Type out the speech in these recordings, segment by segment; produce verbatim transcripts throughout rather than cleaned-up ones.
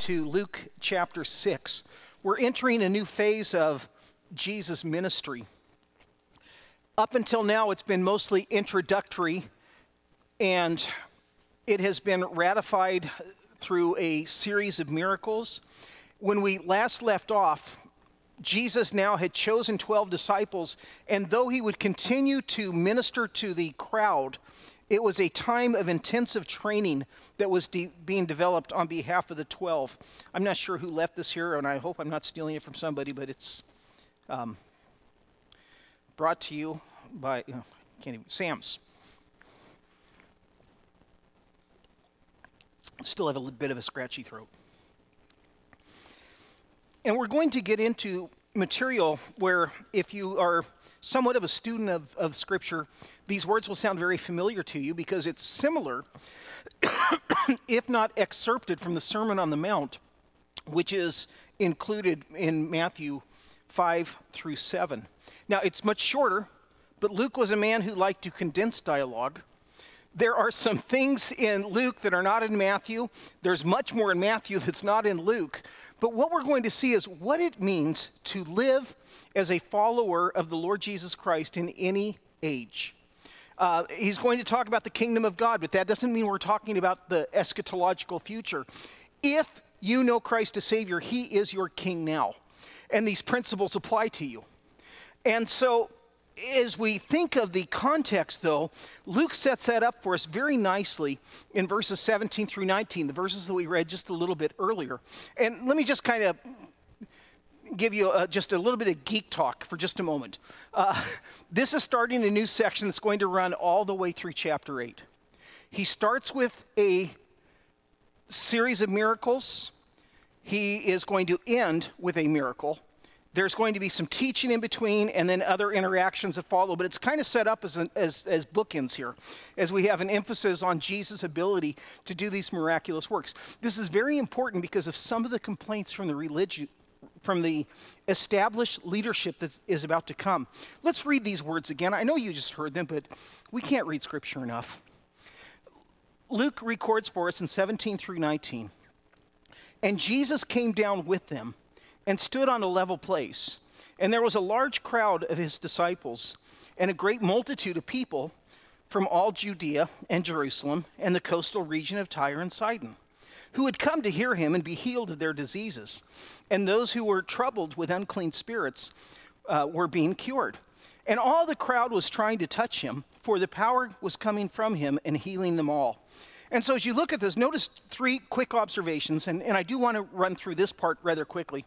to Luke chapter six. We're entering a new phase of Jesus' ministry. Up until now, it's been mostly introductory, and it has been ratified through a series of miracles. When we last left off, Jesus now had chosen twelve disciples, and though he would continue to minister to the crowd, it was a time of intensive training that was de- being developed on behalf of the twelve. I'm not sure who left this here, and I hope I'm not stealing it from somebody, but it's um, brought to you by, uh, can't even, Sam's. Still have a little bit of a scratchy throat. And we're going to get into material where, if you are somewhat of a student of, of Scripture, these words will sound very familiar to you because it's similar, if not excerpted from the Sermon on the Mount, which is included in Matthew five through seven. Now, it's much shorter, but Luke was a man who liked to condense dialogue. There are some things in Luke that are not in Matthew. There's much more in Matthew that's not in Luke. But what we're going to see is what it means to live as a follower of the Lord Jesus Christ in any age. Uh, he's going to talk about the kingdom of God, but that doesn't mean we're talking about the eschatological future. If you know Christ as Savior, he is your king now. And these principles apply to you. And so, as we think of the context, though, Luke sets that up for us very nicely in verses seventeen through nineteen, the verses that we read just a little bit earlier. And let me just kind of give you a, just a little bit of geek talk for just a moment. Uh, this is starting a new section that's going to run all the way through chapter eight. He starts with a series of miracles. He is going to end with a miracle. There's going to be some teaching in between and then other interactions that follow, but it's kind of set up as, an, as, as bookends here, as we have an emphasis on Jesus' ability to do these miraculous works. This is very important because of some of the complaints from the religion, from the established leadership that is about to come. Let's read these words again. I know you just heard them, but we can't read Scripture enough. Luke records for us in seventeen through nineteen, "And Jesus came down with them and stood on a level place. And there was a large crowd of his disciples and a great multitude of people from all Judea and Jerusalem and the coastal region of Tyre and Sidon, who had come to hear him and be healed of their diseases. And those who were troubled with unclean spirits uh, were being cured. And all the crowd was trying to touch him, for the power was coming from him and healing them all." And so as you look at this, notice three quick observations, and, and I do want to run through this part rather quickly.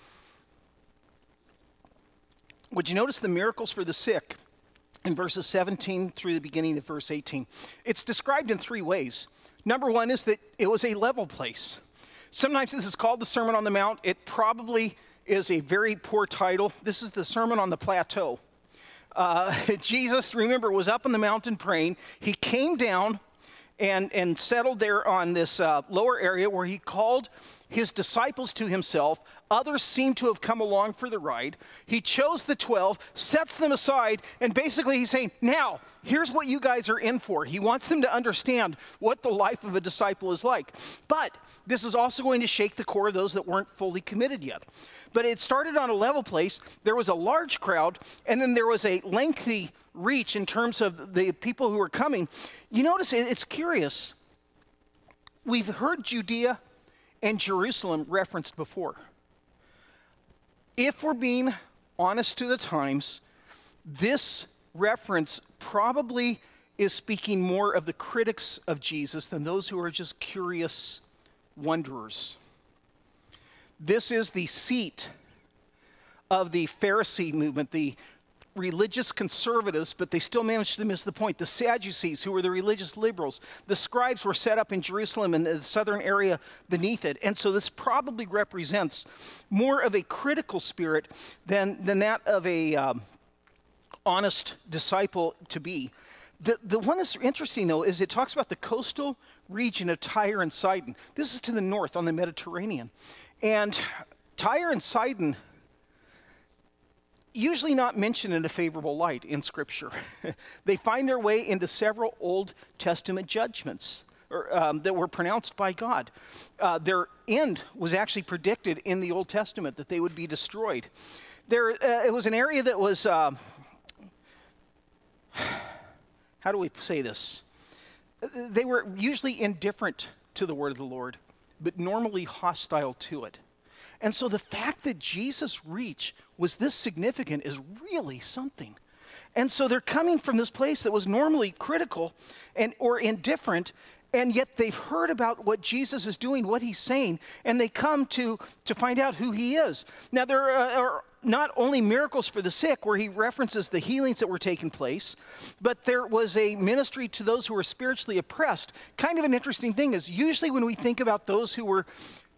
Would you notice the miracles for the sick in verses seventeen through the beginning of verse eighteen? It's described in three ways. Number one is that it was a level place. Sometimes this is called the Sermon on the Mount. It probably is a very poor title. This is the Sermon on the Plateau. Uh, Jesus, remember, was up on the mountain praying. He came down and, and settled there on this uh, lower area where he called his disciples to himself. Others seem to have come along for the ride. He chose the twelve, sets them aside, and basically he's saying, now, here's what you guys are in for. He wants them to understand what the life of a disciple is like. But this is also going to shake the core of those that weren't fully committed yet. But it started on a level place. There was a large crowd, and then there was a lengthy reach in terms of the people who were coming. You notice it's curious. We've heard Judea and Jerusalem referenced before. If we're being honest to the times, this reference probably is speaking more of the critics of Jesus than those who are just curious wanderers. This is the seat of the Pharisee movement, the religious conservatives, but they still managed to miss the point. The Sadducees, who were the religious liberals. The scribes were set up in Jerusalem and the southern area beneath it. And so this probably represents more of a critical spirit than, than that of a um, honest disciple to be. The, the one that's interesting, though, is it talks about the coastal region of Tyre and Sidon. This is to the north on the Mediterranean. And Tyre and Sidon, usually not mentioned in a favorable light in Scripture. They find their way into several Old Testament judgments. or, um, that were pronounced by God. Uh, their end was actually predicted in the Old Testament, that they would be destroyed. There, uh, it was an area that was, uh, how do we say this? They were usually indifferent to the word of the Lord, but normally hostile to it. And so the fact that Jesus' reach was this significant is really something. And so they're coming from this place that was normally critical and or indifferent, and yet they've heard about what Jesus is doing, what he's saying, and they come to, to find out who he is. Now, there are not only miracles for the sick, where he references the healings that were taking place, but there was a ministry to those who were spiritually oppressed. Kind of an interesting thing is usually when we think about those who were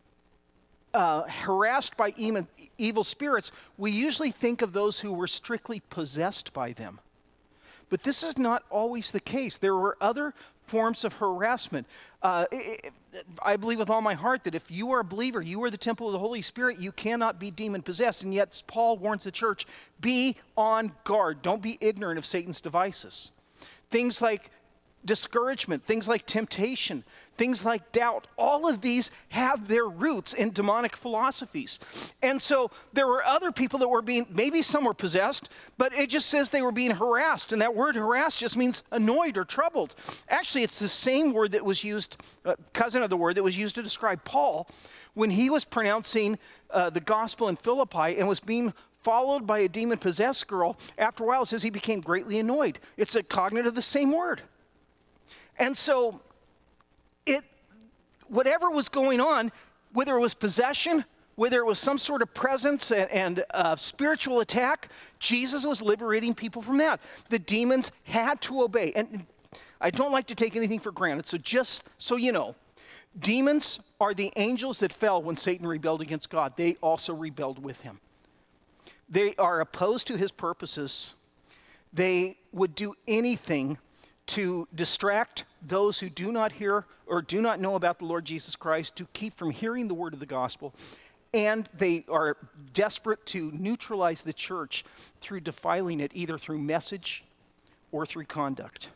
uh, harassed by evil spirits, we usually think of those who were strictly possessed by them. But this is not always the case. There were other forms of harassment. Uh, I believe with all my heart that if you are a believer, you are the temple of the Holy Spirit, you cannot be demon-possessed. And yet Paul warns the church, be on guard. Don't be ignorant of Satan's devices. Things like discouragement, things like temptation, things like doubt, all of these have their roots in demonic philosophies. And so there were other people that were being, maybe some were possessed, but it just says they were being harassed. And that word harassed just means annoyed or troubled. Actually, it's the same word that was used, uh, cousin of the word that was used to describe Paul when he was pronouncing uh, the gospel in Philippi and was being followed by a demon-possessed girl. After a while, it says he became greatly annoyed. It's a cognate of the same word. And so, it, whatever was going on, whether it was possession, whether it was some sort of presence and, and uh, spiritual attack, Jesus was liberating people from that. The demons had to obey. And I don't like to take anything for granted, so just so you know, demons are the angels that fell when Satan rebelled against God. They also rebelled with him. They are opposed to his purposes. They would do anything to distract those who do not hear or do not know about the Lord Jesus Christ, to keep from hearing the word of the gospel. And they are desperate to neutralize the church through defiling it, either through message or through conduct.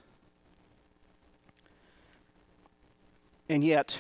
And yet,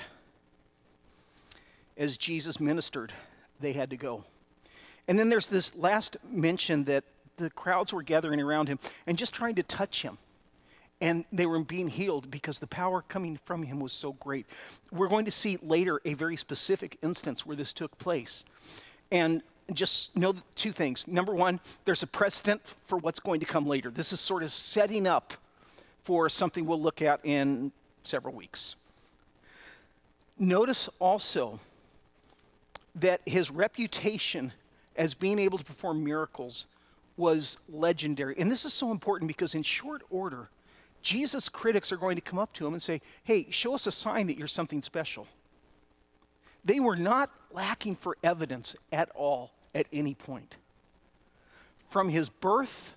as Jesus ministered, they had to go. And then there's this last mention that the crowds were gathering around him and just trying to touch him. And they were being healed because the power coming from him was so great. We're going to see later a very specific instance where this took place. And just know two things. Number one, there's a precedent for what's going to come later. This is sort of setting up for something we'll look at in several weeks. Notice also that his reputation as being able to perform miracles was legendary. And this is so important because in short order, Jesus' critics are going to come up to him and say, hey, show us a sign that you're something special. They were not lacking for evidence at all at any point. From his birth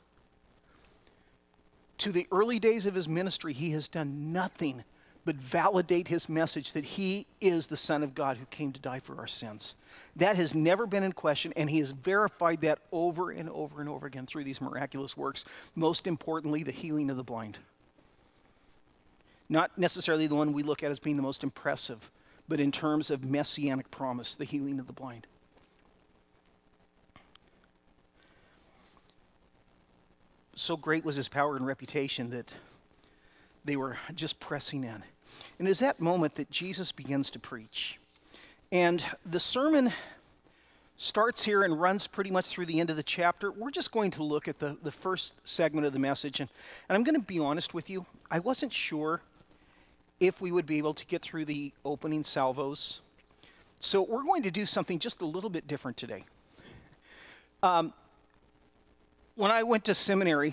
to the early days of his ministry, he has done nothing but validate his message that he is the Son of God who came to die for our sins. That has never been in question, and he has verified that over and over and over again through these miraculous works. Most importantly, the healing of the blind. Not necessarily the one we look at as being the most impressive, but in terms of messianic promise, the healing of the blind. So great was his power and reputation that they were just pressing in. And it is that moment that Jesus begins to preach. And the sermon starts here and runs pretty much through the end of the chapter. We're just going to look at the, the first segment of the message. And, and I'm going to be honest with you. I wasn't sure if we would be able to get through the opening salvos. So we're going to do something just a little bit different today. Um, when I went to seminary,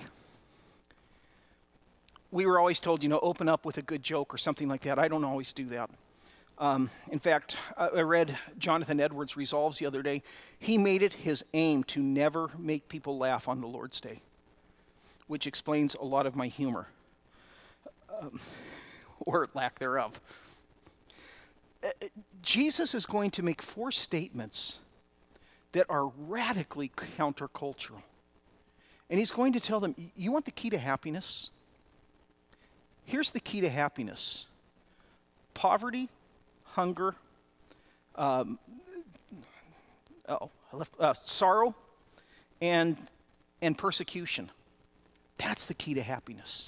we were always told, you know, open up with a good joke or something like that. I don't always do that. Um, in fact, I read Jonathan Edwards' Resolves the other day. He made it his aim to never make people laugh on the Lord's Day, which explains a lot of my humor. Um, or lack thereof. Uh, Jesus is going to make four statements that are radically countercultural. And he's going to tell them, you want the key to happiness? Here's the key to happiness. poverty, hunger, um, oh, I left, uh, sorrow, and, and persecution. That's the key to happiness.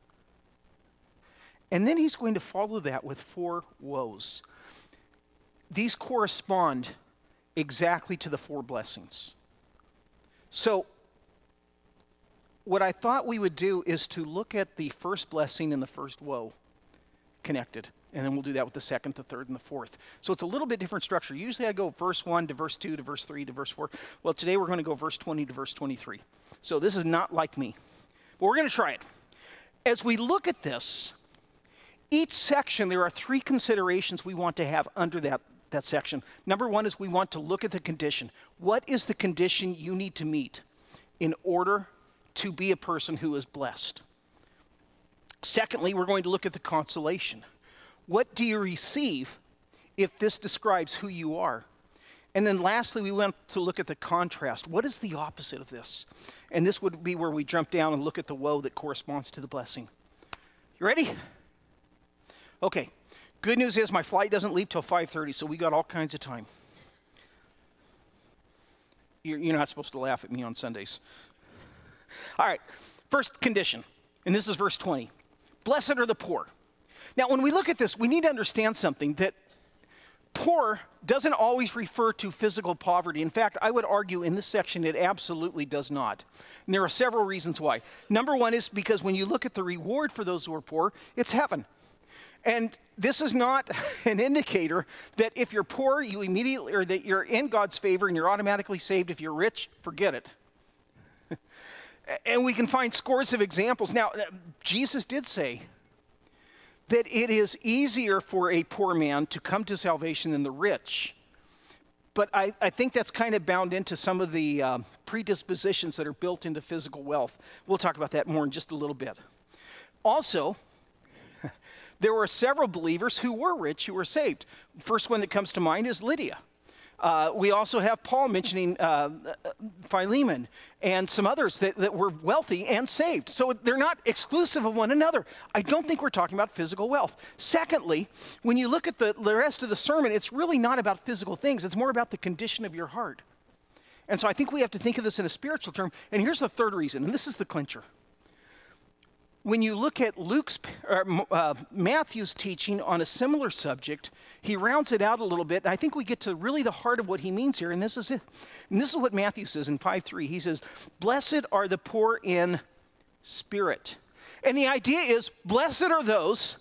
And then he's going to follow that with four woes. These correspond exactly to the four blessings. So, what I thought we would do is to look at the first blessing and the first woe connected. And then we'll do that with the second, the third, and the fourth. So it's a little bit different structure. Usually I go verse one to verse two to verse three to verse four. Well, today we're going to go verse twenty to verse twenty-three. So this is not like me. But we're going to try it. As we look at this, each section, there are three considerations we want to have under that, that section. Number one is we want to look at the condition. What is the condition you need to meet in order to be a person who is blessed? Secondly, we're going to look at the consolation. What do you receive if this describes who you are? And then lastly, we want to look at the contrast. What is the opposite of this? And this would be where we jump down and look at the woe that corresponds to the blessing. You ready? Okay. Good news is my flight doesn't leave till five thirty, so we got all kinds of time. You're, you're not supposed to laugh at me on Sundays. All right. First condition, and this is verse twenty. Blessed are the poor. Now, when we look at this, we need to understand something, that poor doesn't always refer to physical poverty. In fact, I would argue in this section it absolutely does not. And there are several reasons why. Number one is because when you look at the reward for those who are poor, it's heaven. And this is not an indicator that if you're poor, you immediately, or that you're in God's favor and you're automatically saved. If you're rich, forget it. And we can find scores of examples. Now, Jesus did say that it is easier for a poor man to come to salvation than the rich. But I, I think that's kind of bound into some of the uh, predispositions that are built into physical wealth. We'll talk about that more in just a little bit. Also, there were several believers who were rich who were saved. First one that comes to mind is Lydia. Uh, we also have Paul mentioning uh, Philemon and some others that, that were wealthy and saved. So they're not exclusive of one another. I don't think we're talking about physical wealth. Secondly, when you look at the, the rest of the sermon, it's really not about physical things. It's more about the condition of your heart. And so I think we have to think of this in a spiritual term. And here's the third reason, and this is the clincher. When you look at Luke's, or, uh, Matthew's teaching on a similar subject, he rounds it out a little bit. I think we get to really the heart of what he means here, and this is it. And this is what Matthew says in five three. He says, "Blessed are the poor in spirit." And the idea is, blessed are those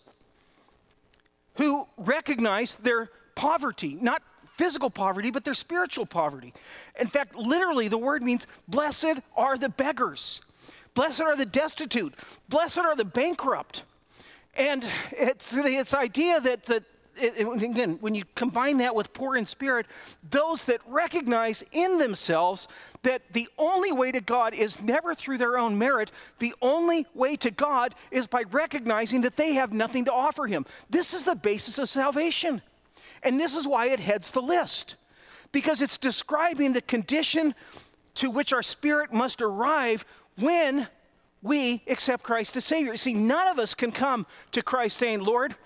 who recognize their poverty, not physical poverty, but their spiritual poverty. In fact, literally, the word means, blessed are the beggars. Blessed are the destitute. Blessed are the bankrupt. And it's it's idea that, that it, again, when you combine that with poor in spirit, those that recognize in themselves that the only way to God is never through their own merit. The only way to God is by recognizing that they have nothing to offer him. This is the basis of salvation. And this is why it heads the list. Because it's describing the condition to which our spirit must arrive when we accept Christ as Savior. You see, none of us can come to Christ saying, Lord,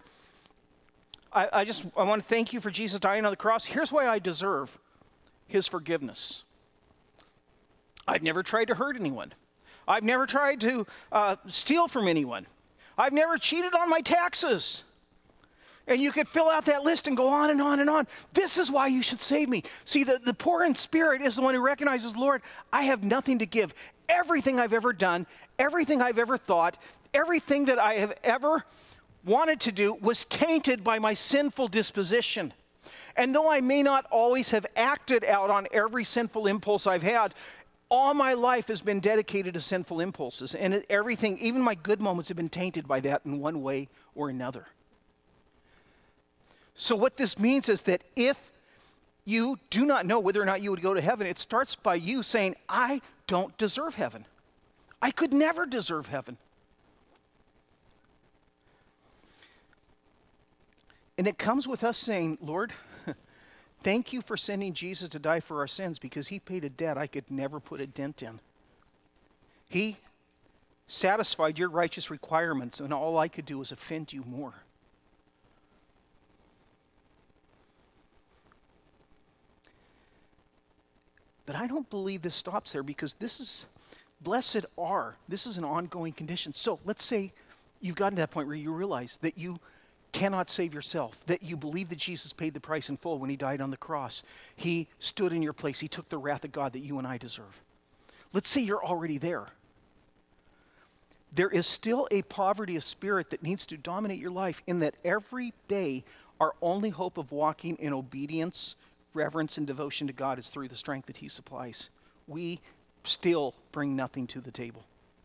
I, I just I want to thank you for Jesus dying on the cross. Here's why I deserve his forgiveness. I've never tried to hurt anyone. I've never tried to uh, steal from anyone. I've never cheated on my taxes. And you could fill out that list and go on and on and on. This is why you should save me. See, the, the poor in spirit is the one who recognizes, Lord, I have nothing to give. Everything I've ever done, everything I've ever thought, everything that I have ever wanted to do was tainted by my sinful disposition. And though I may not always have acted out on every sinful impulse I've had, all my life has been dedicated to sinful impulses. And everything, even my good moments, have been tainted by that in one way or another. So what this means is that if you do not know whether or not you would go to heaven, it starts by you saying, I don't deserve heaven. I could never deserve heaven. And it comes with us saying, Lord, thank you for sending Jesus to die for our sins because he paid a debt I could never put a dent in. He satisfied your righteous requirements and all I could do was offend you more. But I don't believe this stops there, because this is, blessed are, this is an ongoing condition. So let's say you've gotten to that point where you realize that you cannot save yourself, that you believe that Jesus paid the price in full when he died on the cross. He stood in your place. He took the wrath of God that you and I deserve. Let's say you're already there. There is still a poverty of spirit that needs to dominate your life, in that every day our only hope of walking in obedience, reverence, and devotion to God is through the strength that he supplies. We still bring nothing to the table.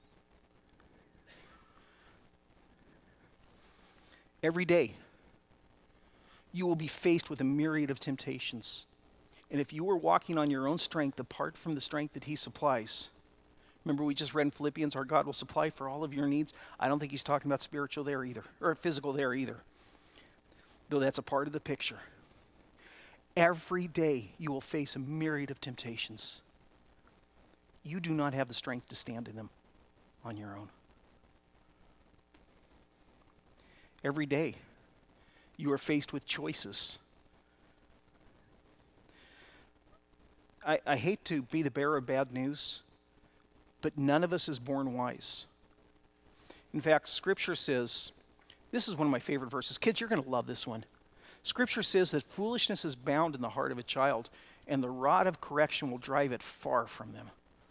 Every day, you will be faced with a myriad of temptations. And if you were walking on your own strength apart from the strength that he supplies, remember we just read in Philippians, our God will supply for all of your needs. I don't think he's talking about spiritual there either, or physical there either, though that's a part of the picture. Every day you will face a myriad of temptations. You do not have the strength to stand in them on your own. Every day you are faced with choices. I, I hate to be the bearer of bad news, but none of us is born wise. In fact, Scripture says, this is one of my favorite verses. Kids, you're going to love this one. Scripture says that foolishness is bound in the heart of a child, and the rod of correction will drive it far from them.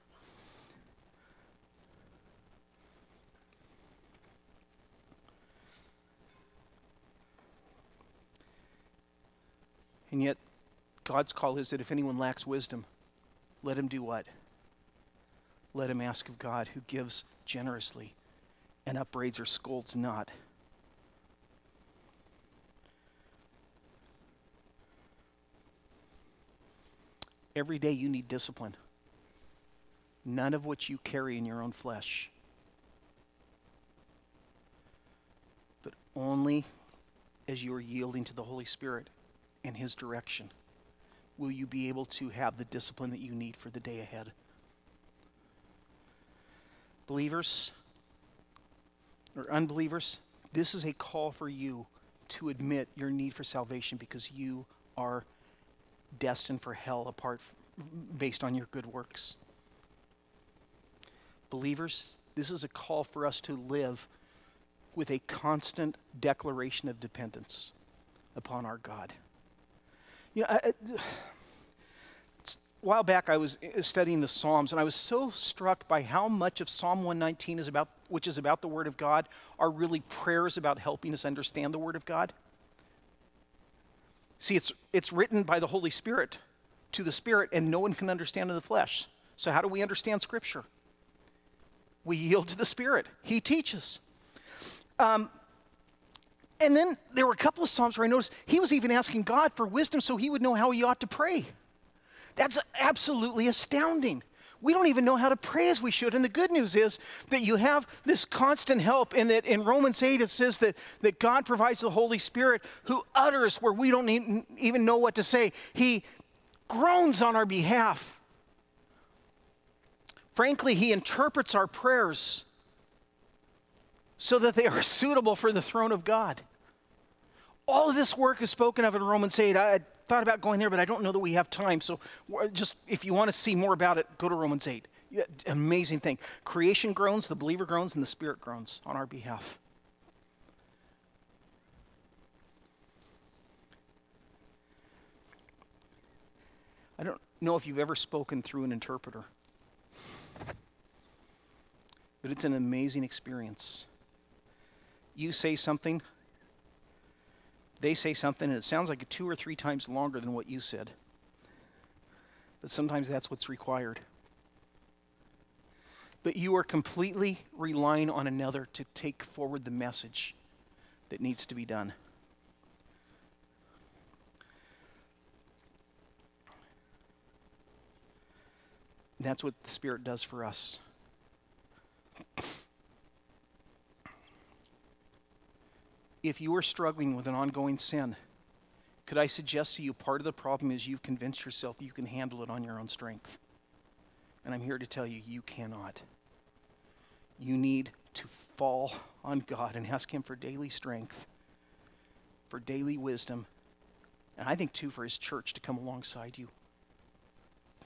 And yet, God's call is that if anyone lacks wisdom, let him do what? Let him ask of God, who gives generously and upbraids or scolds not. Every day you need discipline, none of which you carry in your own flesh, but only as you are yielding to the Holy Spirit and his direction will you be able to have the discipline that you need for the day ahead. Believers or unbelievers, this is a call for you to admit your need for salvation, because you are destined for hell apart based on your good works. Believers, this is a call for us to live with a constant declaration of dependence upon our God. You know, I, I, a while back I was studying the Psalms, and I was so struck by how much of Psalm one nineteen is about, which is about the Word of God, are really prayers about helping us understand the Word of God. See, it's it's written by the Holy Spirit to the Spirit, and no one can understand in the flesh. So how do we understand Scripture? We yield to the Spirit. He teaches. Um, and then there were a couple of Psalms where I noticed he was even asking God for wisdom so he would know how he ought to pray. That's absolutely astounding. We don't even know how to pray as we should. And the good news is that you have this constant help, and that in Romans eight it says that, that God provides the Holy Spirit who utters where we don't even know what to say. He groans on our behalf. Frankly, he interprets our prayers so that they are suitable for the throne of God. All of this work is spoken of in Romans eight. I thought about going there, but I don't know that we have time. So just, if you want to see more about it, go to Romans eight. Yeah, amazing thing. Creation groans, the believer groans, and the Spirit groans on our behalf. I don't know if you've ever spoken through an interpreter, but it's an amazing experience. You say something, they say something, and it sounds like two or three times longer than what you said. But sometimes that's what's required. But you are completely relying on another to take forward the message that needs to be done. That's what the Spirit does for us. If you are struggling with an ongoing sin, could I suggest to you part of the problem is you've convinced yourself you can handle it on your own strength. And I'm here to tell you, you cannot. You need to fall on God and ask him for daily strength, for daily wisdom, and I think too for his church to come alongside you,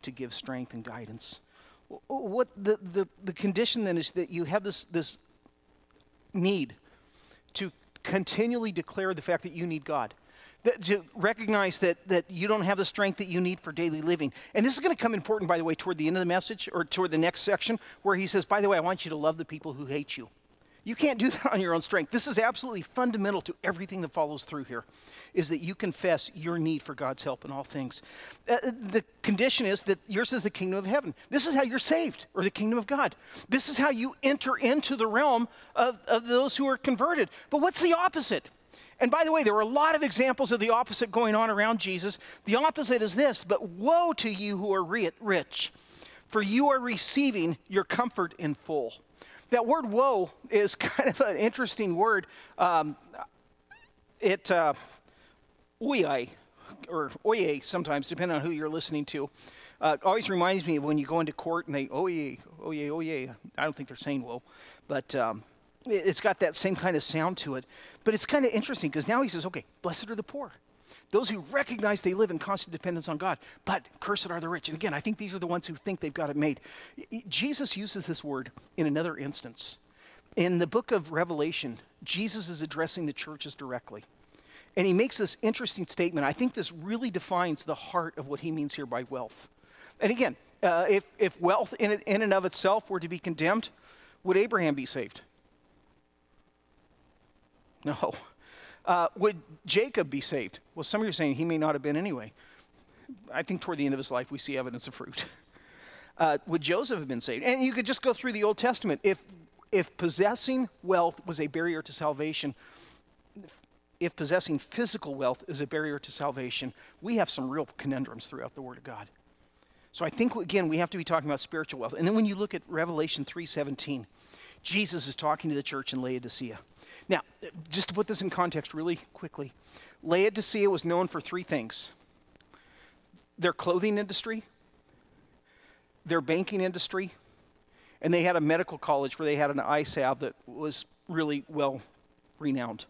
to give strength and guidance. What the, the, the condition then is that you have this, this need to continually declare the fact that you need God. That, to recognize that, that you don't have the strength that you need for daily living. And this is going to come important, by the way, toward the end of the message, or toward the next section, where he says, by the way, I want you to love the people who hate you. You can't do that on your own strength. This is absolutely fundamental to everything that follows through here, is that you confess your need for God's help in all things. Uh, the condition is that yours is the kingdom of heaven. This is how you're saved, or the kingdom of God. This is how you enter into the realm of, of those who are converted. But what's the opposite? And by the way, there were a lot of examples of the opposite going on around Jesus. The opposite is this: but woe to you who are rich, for you are receiving your comfort in full. That word woe is kind of an interesting word. Um, it, uh, oye, or oye sometimes, depending on who you're listening to, uh, always reminds me of when you go into court and they, oye, oye, oye. I don't think they're saying woe, but um, it, it's got that same kind of sound to it. But it's kind of interesting because now he says, okay, blessed are the poor. Those who recognize they live in constant dependence on God, but cursed are the rich. And again, I think these are the ones who think they've got it made. Jesus uses this word in another instance. In the book of Revelation, Jesus is addressing the churches directly. And he makes this interesting statement. I think this really defines the heart of what he means here by wealth. And again, uh, if, if wealth in, in and of itself were to be condemned, would Abraham be saved? No. Uh, would Jacob be saved? Well, some of you are saying he may not have been anyway. I think toward the end of his life we see evidence of fruit. Uh, would Joseph have been saved? And you could just go through the Old Testament. If, if possessing wealth was a barrier to salvation, if possessing physical wealth is a barrier to salvation, we have some real conundrums throughout the Word of God. So I think, again, we have to be talking about spiritual wealth. And then when you look at Revelation three seventeen, Jesus is talking to the church in Laodicea. Now, just to put this in context really quickly, Laodicea was known for three things: their clothing industry, their banking industry, and they had a medical college where they had an eye salve that was really well renowned.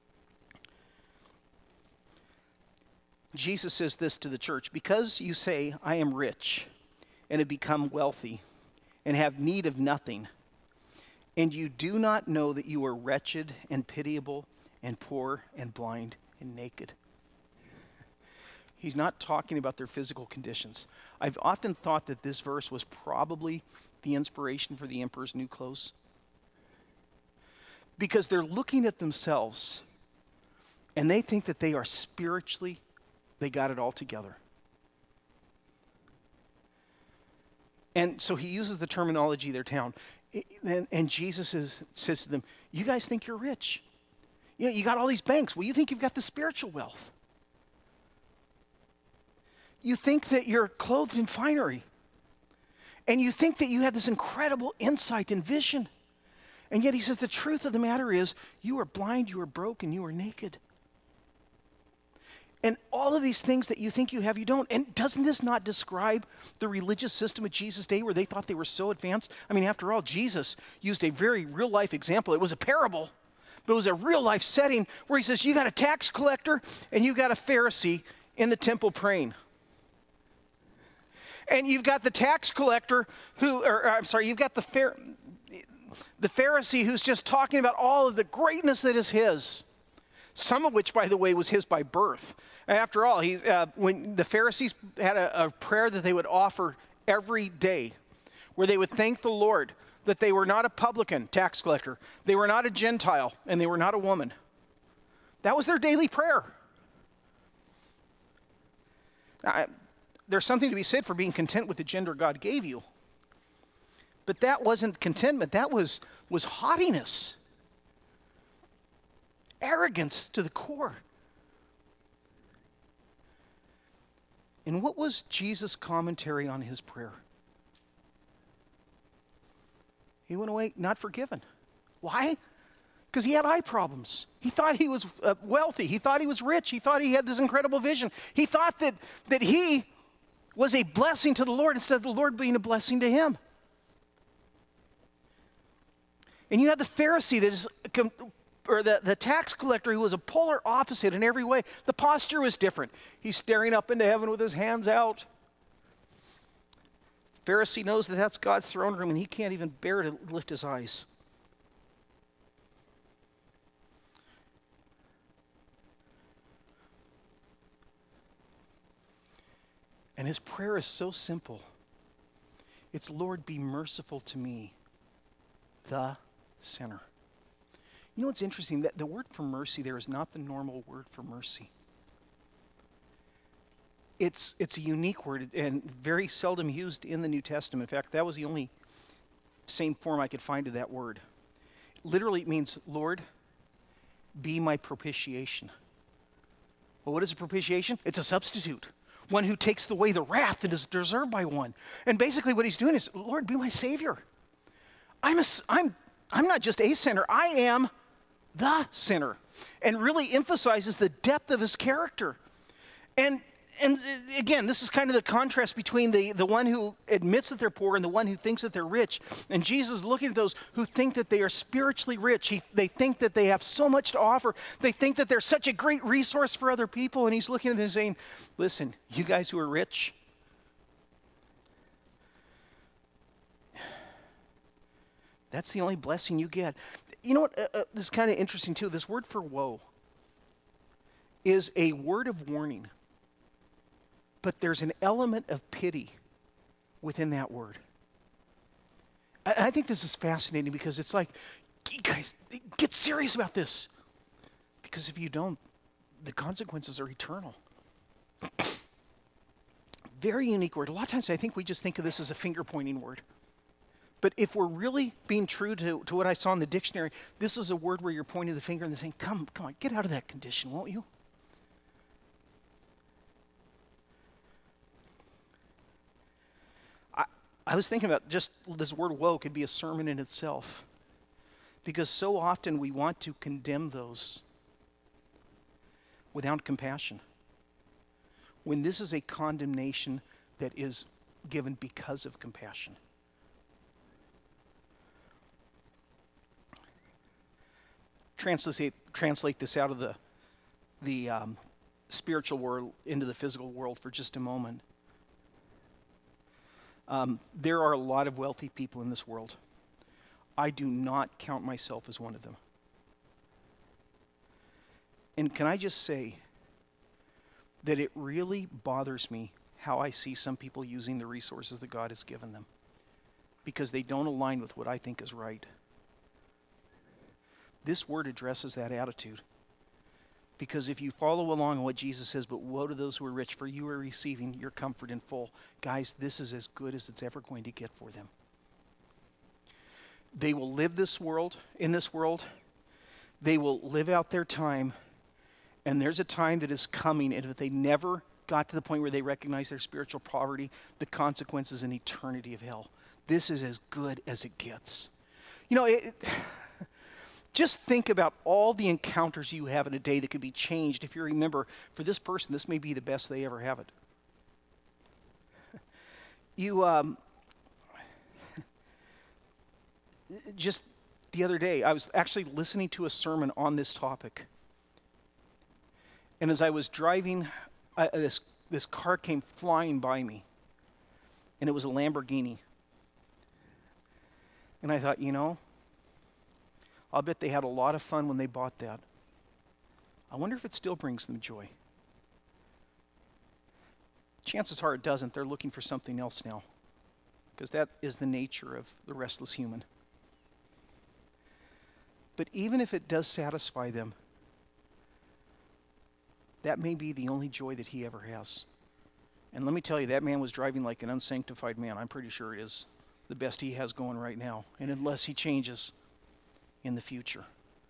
Jesus says this to the church: because you say, I am rich and have become wealthy and have need of nothing, and you do not know that you are wretched and pitiable and poor and blind and naked. He's not talking about their physical conditions. I've often thought that this verse was probably the inspiration for the emperor's new clothes, because they're looking at themselves and they think that they are spiritually, they got it all together. And so he uses the terminology of their town. And, and Jesus is, says to them, you guys think you're rich. You know, you got all these banks. Well, you think you've got the spiritual wealth. You think that you're clothed in finery. And you think that you have this incredible insight and vision. And yet he says the truth of the matter is, you are blind, you are broke, and you are naked. And all of these things that you think you have, you don't. And doesn't this not describe the religious system of Jesus' day where they thought they were so advanced? I mean, after all, Jesus used a very real-life example. It was a parable, but it was a real-life setting where he says, you got a tax collector and you got a Pharisee in the temple praying. And you've got the tax collector who, or, or I'm sorry, you've got the, Phar- the Pharisee who's just talking about all of the greatness that is his. Some of which, by the way, was his by birth. After all, he, uh, when the Pharisees had a, a prayer that they would offer every day, where they would thank the Lord that they were not a publican, tax collector, they were not a Gentile, and they were not a woman. That was their daily prayer. Now, I, there's something to be said for being content with the gender God gave you. But that wasn't contentment. That was, was haughtiness. Arrogance to the core. And what was Jesus' commentary on his prayer? He went away not forgiven. Why? Because he had eye problems. He thought he was uh, wealthy. He thought he was rich. He thought he had this incredible vision. He thought that, that he was a blessing to the Lord instead of the Lord being a blessing to him. And you have the Pharisee that is or the, the tax collector who was a polar opposite in every way. The posture was different. He's staring up into heaven with his hands out. Pharisee knows that that's God's throne room, and he can't even bear to lift his eyes. And his prayer is so simple. It's, Lord, be merciful to me, the sinner. You know what's interesting? That the word for mercy there is not the normal word for mercy. It's, it's a unique word and very seldom used in the New Testament. In fact, that was the only same form I could find of that word. Literally, it means, Lord, be my propitiation. Well, what is a propitiation? It's a substitute. One who takes away the wrath that is deserved by one. And basically what he's doing is, Lord, be my Savior. I'm, a, I'm, I'm not just a sinner, I am the sinner. And really emphasizes the depth of his character. And and again, this is kind of the contrast between the, the one who admits that they're poor and the one who thinks that they're rich. And Jesus is looking at those who think that they are spiritually rich. He, they think that they have so much to offer. They think that they're such a great resource for other people. And he's looking at them and saying, listen, you guys who are rich, that's the only blessing you get. You know what? Uh, uh, this is kind of interesting too. This word for woe is a word of warning. But there's an element of pity within that word. And I think this is fascinating because it's like, guys, get serious about this. Because if you don't, the consequences are eternal. Very unique word. A lot of times I think we just think of this as a finger-pointing word. But if we're really being true to, to what I saw in the dictionary, this is a word where you're pointing the finger and saying, come, come on, get out of that condition, won't you? I was thinking about just this word woe could be a sermon in itself. Because so often we want to condemn those without compassion. When this is a condemnation that is given because of compassion. Translate, translate this out of the, the um, spiritual world into the physical world for just a moment. Um, there are a lot of wealthy people in this world. I do not count myself as one of them. And can I just say that it really bothers me how I see some people using the resources that God has given them because they don't align with what I think is right. This word addresses that attitude. Because if you follow along what Jesus says, but woe to those who are rich, for you are receiving your comfort in full. Guys, this is as good as it's ever going to get for them. They will live this world, in this world. They will live out their time. And there's a time that is coming, and if they never got to the point where they recognize their spiritual poverty, the consequence is an eternity of hell. This is as good as it gets. You know, it... Just think about all the encounters you have in a day that could be changed if you remember, for this person, this may be the best they ever have it. You, um, just the other day, I was actually listening to a sermon on this topic. And as I was driving, I, this, this car came flying by me. And it was a Lamborghini. And I thought, you know, I'll bet they had a lot of fun when they bought that. I wonder if it still brings them joy. Chances are it doesn't. They're looking for something else now. Because that is the nature of the restless human. But even if it does satisfy them, that may be the only joy that he ever has. And let me tell you, that man was driving like an unsanctified man. I'm pretty sure it is the best he has going right now. And unless he changes in the future.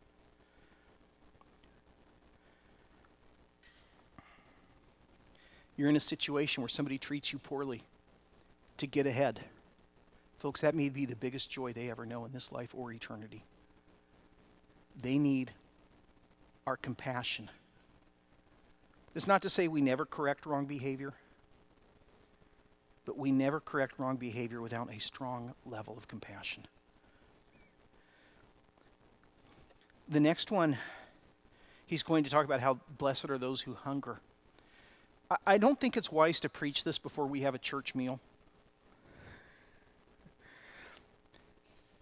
You're in a situation where somebody treats you poorly to get ahead. Folks, that may be the biggest joy they ever know in this life or eternity. They need our compassion. It's not to say we never correct wrong behavior, but we never correct wrong behavior without a strong level of compassion. The next one, he's going to talk about how blessed are those who hunger. I, I don't think it's wise to preach this before we have a church meal.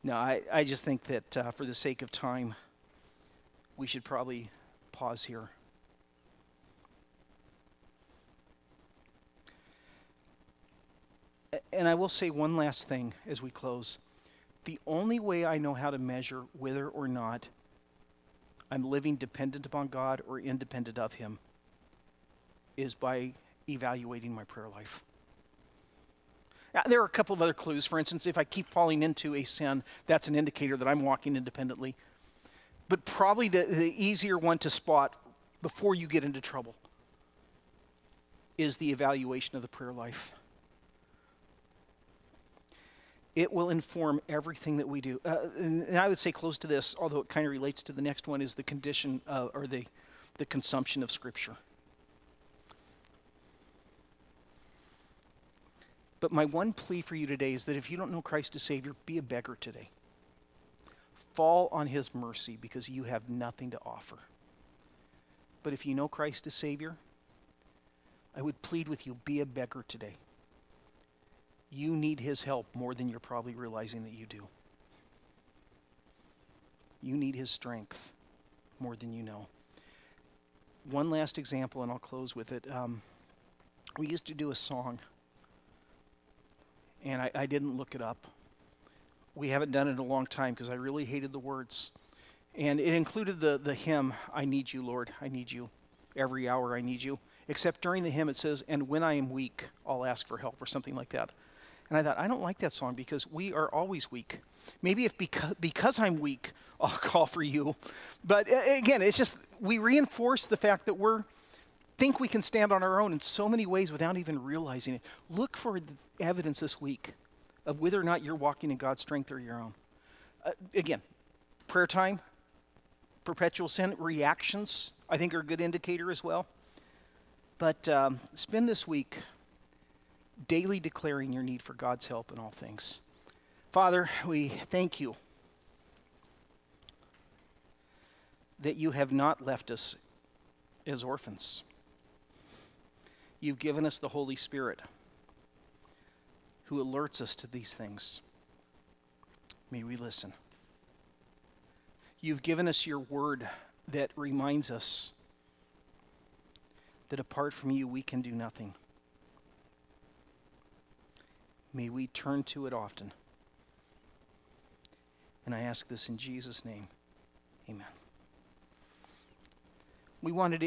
No, I, I just think that uh, for the sake of time, we should probably pause here. And I will say one last thing as we close. The only way I know how to measure whether or not I'm living dependent upon God or independent of Him is by evaluating my prayer life. Now, there are a couple of other clues. For instance, if I keep falling into a sin, that's an indicator that I'm walking independently. But probably the, the easier one to spot before you get into trouble is the evaluation of the prayer life. It will inform everything that we do. Uh, and, and I would say close to this, although it kind of relates to the next one, is the condition uh, or the, the consumption of Scripture. But my one plea for you today is that if you don't know Christ as Savior, be a beggar today. Fall on His mercy because you have nothing to offer. But if you know Christ as Savior, I would plead with you, be a beggar today. You need His help more than you're probably realizing that you do. You need His strength more than you know. One last example, and I'll close with it. Um, we used to do a song, and I, I didn't look it up. We haven't done it in a long time because I really hated the words. And it included the, the hymn, I need you, Lord, I need you. Every hour I need you. Except during the hymn it says, and when I am weak, I'll ask for help, or something like that. And I thought, I don't like that song because we are always weak. Maybe if because, because I'm weak, I'll call for you. But uh, again, it's just, we reinforce the fact that we're, think we can stand on our own in so many ways without even realizing it. Look for the evidence this week of whether or not you're walking in God's strength or your own. Uh, again, prayer time, perpetual sin, reactions, I think are a good indicator as well. But um, spend this week daily declaring your need for God's help in all things. Father, we thank you that you have not left us as orphans. You've given us the Holy Spirit who alerts us to these things. May we listen. You've given us your word that reminds us that apart from you, we can do nothing. May we turn to it often. And I ask this in Jesus' name. Amen. We wanted to